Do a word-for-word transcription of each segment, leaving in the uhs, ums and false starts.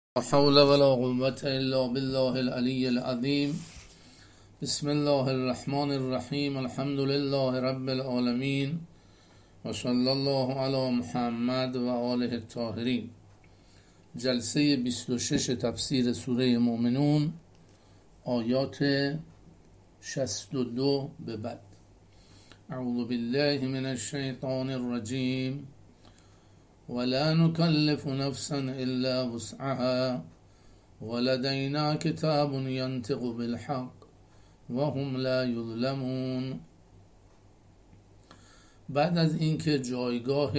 لا حول ولا قوة إلا بالله العلي العظيم. بسم الله الرحمن الرحیم. الحمد لله رب العالمین و صلی الله علی محمد و آله الطاهرین. جلسه بیست و شش تفسیر سوره مومنون، آیات شصت و دو به بعد. اعوذ بالله من الشیطان الرجیم. ولا نكلف نفسا الا وسعها ولدينا كتاب ينطق بالحق وهم لا يظلمون. بعد از اینکه جایگاه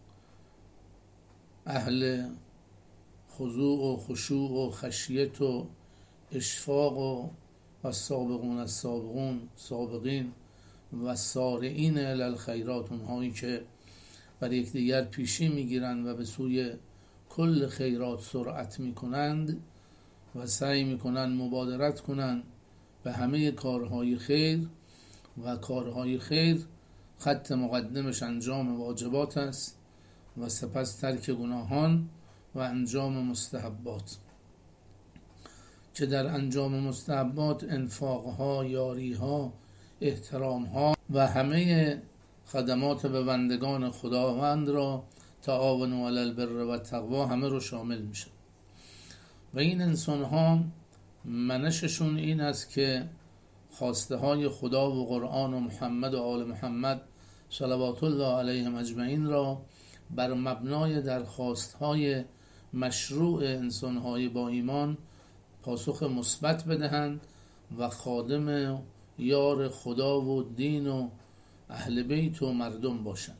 اهل خضوع و خشوع و خشیت و اشفاق و السابقون السابقون سابقین و سارعین الی الخیرات، اونهایی که بر یکدیگر پیشی میگیرند و به سوی کل خیرات سرعت میکنند و سعی میکنند مبادرت کنند به همه کارهای خیر، و کارهای خیر خط مقدمش انجام واجبات است و سپس ترک گناهان و انجام مستحبات، که در انجام مستحبات انفاقها، یاریها، احترامها و همه خدمات به بندگان خداوند را تعاونوا علی البر و تقوا همه رو شامل میشه. و این انسان ها منششون این است که خواسته های خدا و قرآن و محمد و آل محمد صلوات الله علیهم اجمعین را بر مبنای درخواست های مشروع انسان های با ایمان پاسخ مثبت بدهند و خادم یار خدا و دین و اهل بیت و مردم باشند.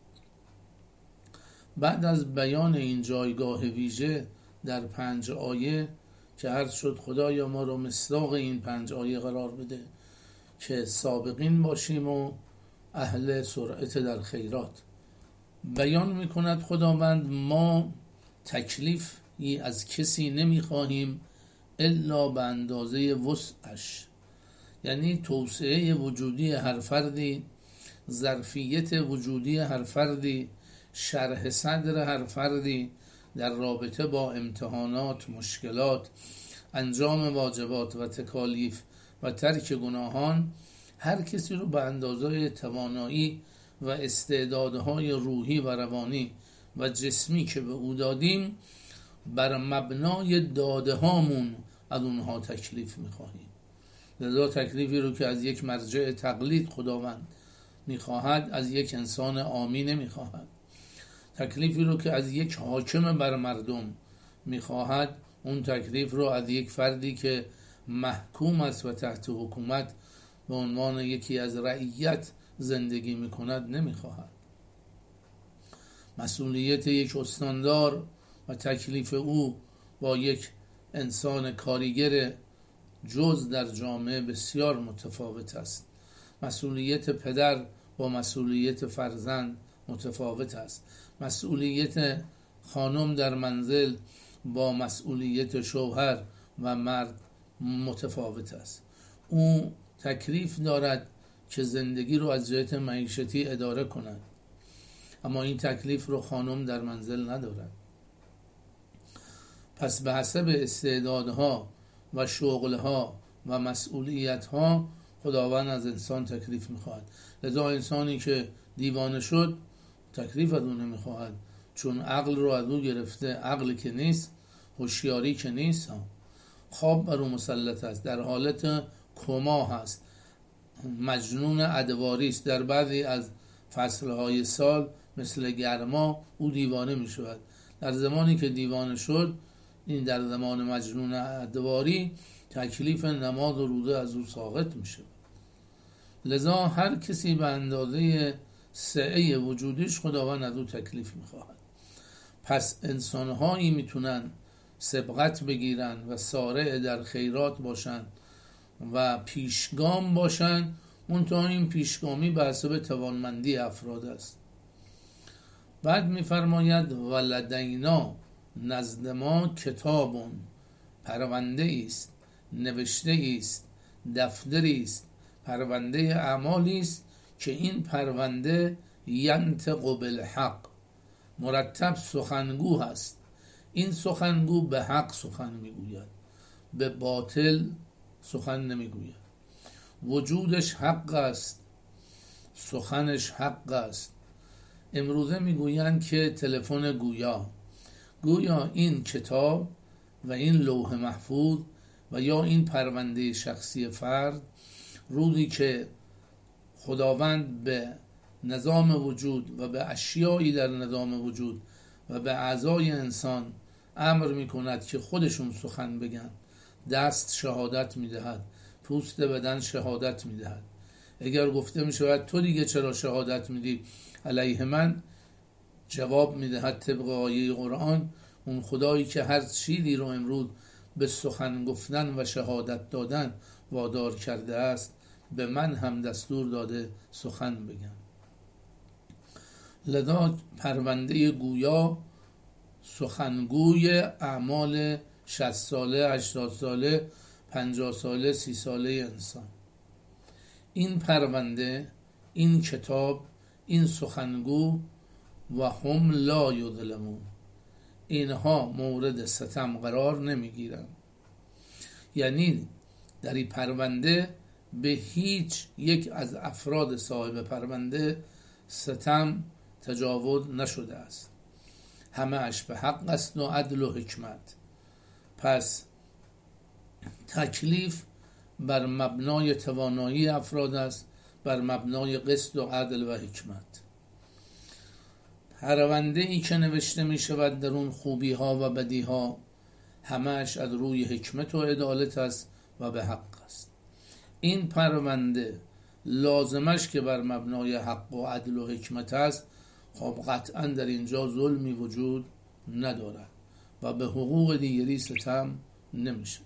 بعد از بیان این جایگاه ویژه در پنج آیه که عرض شد خدایا ما رو مصداق این پنج آیه قرار بده که سابقین باشیم و اهل سرعت در خیرات، بیان میکند خداوند ما تکلیفی از کسی نمیخواهیم الا به اندازه وسعش، یعنی توسعه وجودی هر فردی، ظرفیت وجودی هر فردی، شرح صدر هر فردی در رابطه با امتحانات، مشکلات، انجام واجبات و تکالیف و ترک گناهان، هر کسی رو به اندازه توانایی و استعدادهای روحی و روانی و جسمی که به او دادیم بر مبنای داده هامون از اونها تکلیف میخواهیم. لذا تکلیفی رو که از یک مرجع تقلید خداوند میخواهد از یک انسان عامی نمیخواهد. تکلیفی رو که از یک حاکم بر مردم میخواهد، اون تکلیف رو از یک فردی که محکوم است و تحت حکومت به عنوان یکی از رعیت زندگی میکند نمیخواهد. مسئولیت یک استاندار و تکلیف او با یک انسان کارگر جز در جامعه بسیار متفاوت است. مسئولیت پدر با مسئولیت فرزند متفاوت است. مسئولیت خانم در منزل با مسئولیت شوهر و مرد متفاوت است. او تکلیف دارد که زندگی رو از جهت معیشتی اداره کند، اما این تکلیف رو خانم در منزل ندارد. پس به حسب استعدادها و شغلها و مسئولیتها خداوند از انسان تکلیف میخواهد. لذا انسانی که دیوانه شد تکلیف از اون نمیخواهد، چون عقل رو از او گرفته، عقل که نیست، هوشیاری که نیست، خواب بر او مسلط است، در حالت کما هست، مجنون ادواری است. در بعضی از فصلهای سال مثل گرما او دیوانه میشود. در زمانی که دیوانه شد، این در زمان مجنون ادواری، تکلیف نماز و روزه از او ساقط میشه. لذا هر کسی به اندازه سعه وجودش خداوند از او تکلیف میخواهد. پس انسانهایی میتونن سبقت بگیرن و سارع در خیرات باشن و پیشگام باشن، منتها این پیشگامی به حسب توانمندی افراد است. بعد میفرماید ولدینا، نزد ما کتابون، پرونده است، نوشته است، دفتری است، پرونده اعمالی است که این پرونده ینطق بالحق، مرتب سخنگو هست. این سخنگو به حق سخن میگوید، به باطل سخن نمیگوید. وجودش حق است، سخنش حق است. امروزه میگویند که تلفن گویا، گویا این کتاب و این لوح محفوظ و یا این پرونده شخصی فرد، روزی که خداوند به نظام وجود و به اشیایی در نظام وجود و به اعضای انسان امر میکند که خودشون سخن بگن، دست شهادت میدهد، پوست بدن شهادت میدهد. اگر گفته میشود تو دیگه چرا شهادت میدی علیه من، جواب میدهد طبق آیه قرآن، اون خدایی که هر چیزی رو امروز به سخن گفتن و شهادت دادن وادار کرده است، به من هم دستور داده سخن بگم. لذا پرونده گویا سخنگوی اعمال شصت ساله، هشتاد ساله، پنجاه ساله، سی ساله انسان. این پرونده، این کتاب، این سخنگو و هم لا یظلمون، اینها مورد ستم قرار نمیگیرن. یعنی در این پرونده به هیچ یک از افراد صاحب پرونده ستم تجاوز نشده است، همه اش به حق است و عدل و حکمت. پس تکلیف بر مبنای توانایی افراد است، بر مبنای قسط و عدل و حکمت. پرونده ای که نوشته می شود در اون خوبی ها و بدی ها، همه‌اش از روی حکمت و عدالت است و به حق است. این پرونده لازمش که بر مبنای حق و عدل و حکمت است، خب قطعا در اینجا ظلمی وجود ندارد و به حقوق دیگری ستم نمیشه.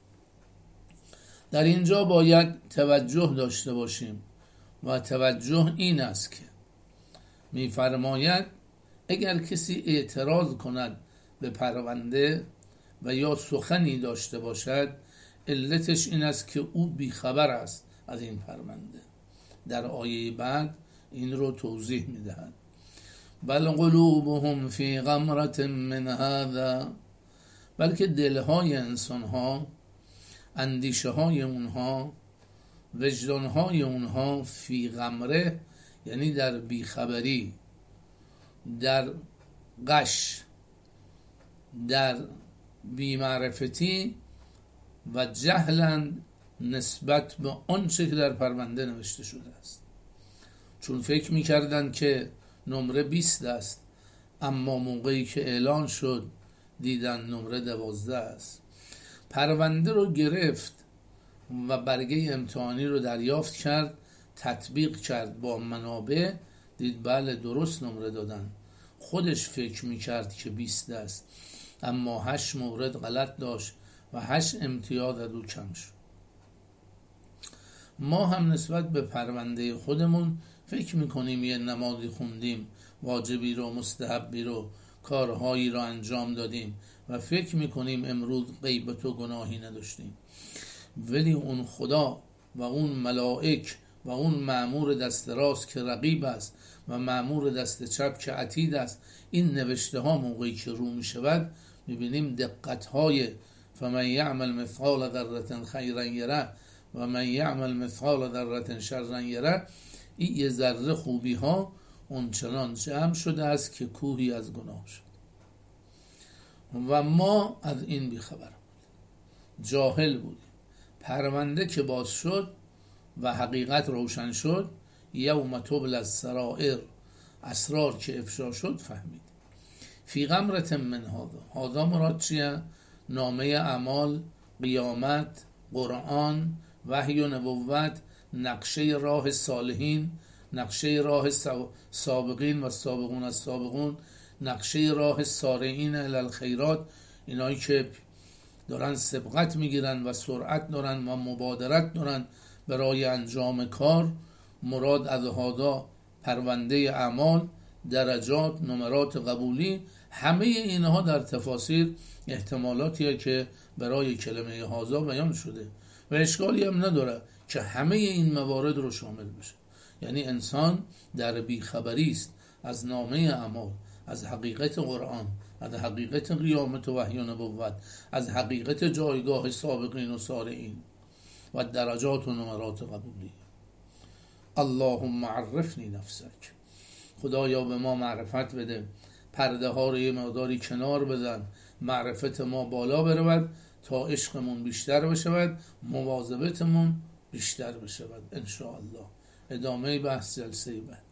در اینجا باید توجه داشته باشیم و توجه این است که میفرماید اگر کسی اعتراض کند به پرونده و یا سخنی داشته باشد، علتش این است که او بیخبر است از این پرونده. در آیه بعد این رو توضیح میدهد. بل قلوبهم فی غمرة من هذا، بلکه دلهای انسانها، اندیشه های اونها، وجدان های اونها فی غمره، یعنی در بیخبری، در غش، در بیمعرفتی و جهلند نسبت به آنچه که در پرونده نوشته شده است. چون فکر میکردن که نمره بیست است، اما موقعی که اعلان شد دیدن نمره دوازده است. پرونده رو گرفت و برگه امتحانی رو دریافت کرد، تطبیق کرد با منابع، دید بله درست نمره دادن. خودش فکر میکرد که بیست است، اما هشت مورد غلط داشت و هشت امتیاز از او کم شد. ما هم نسبت به پرونده خودمون فکر میکنیم یه نمازی خوندیم، واجبی رو، مستحبی رو، کارهایی رو انجام دادیم و فکر میکنیم امروز غیبت و گناهی نداشتیم، ولی اون خدا و اون ملائک و اون مأمور دست راست که رقیب است و مأمور دست چپ که عتید است، این نوشته ها موقعی که رو می شود میبینیم دقت های فمن یعمل مثقال ذره خیرا یره و من یعمل مثقال ذره شرا یره. این یه ذره خوبی ها اون چنان جمع شده است که کوهی از گناه شد و ما از این بیخبر، جاهل بودیم. پرونده که باز شد و حقیقت روشن شد، یوم تبلی السرائر، اسرار که افشا شد، فهمید. فی غمرة من هذا، هذا مراد چیه؟ نامه اعمال، قیامت، قرآن، وحی و نبوت، نقشه راه صالحین، نقشه راه سابقین و سابقون از سابقون، نقشه راه سارعین الی الخیرات، اینایی که دارن سبقت میگیرن و سرعت دارن و مبادرت دارن برای انجام کار. مراد از هذا پرونده اعمال، درجات، نمرات قبولی، همه اینها در تفاسیر احتمالاتیه که برای کلمه هذا بیان شده و اشکالی هم نداره که همه این موارد رو شامل بشه. یعنی انسان در بیخبری است از نامه اعمال، از حقیقت قرآن، از حقیقت قیامت و وحی و نبوت، از حقیقت جایگاه سابقین و سارعین و درجات و نمرات قبولی. اللهم عرفنی نفسک، خدایا به ما معرفت بده، پرده ها رو یه مقداری کنار بدن، معرفت ما بالا برود تا عشقمون بیشتر بشود، مواظبتمون بیشتر بشود ان شاء الله. ادامه بحث جلسه بعد.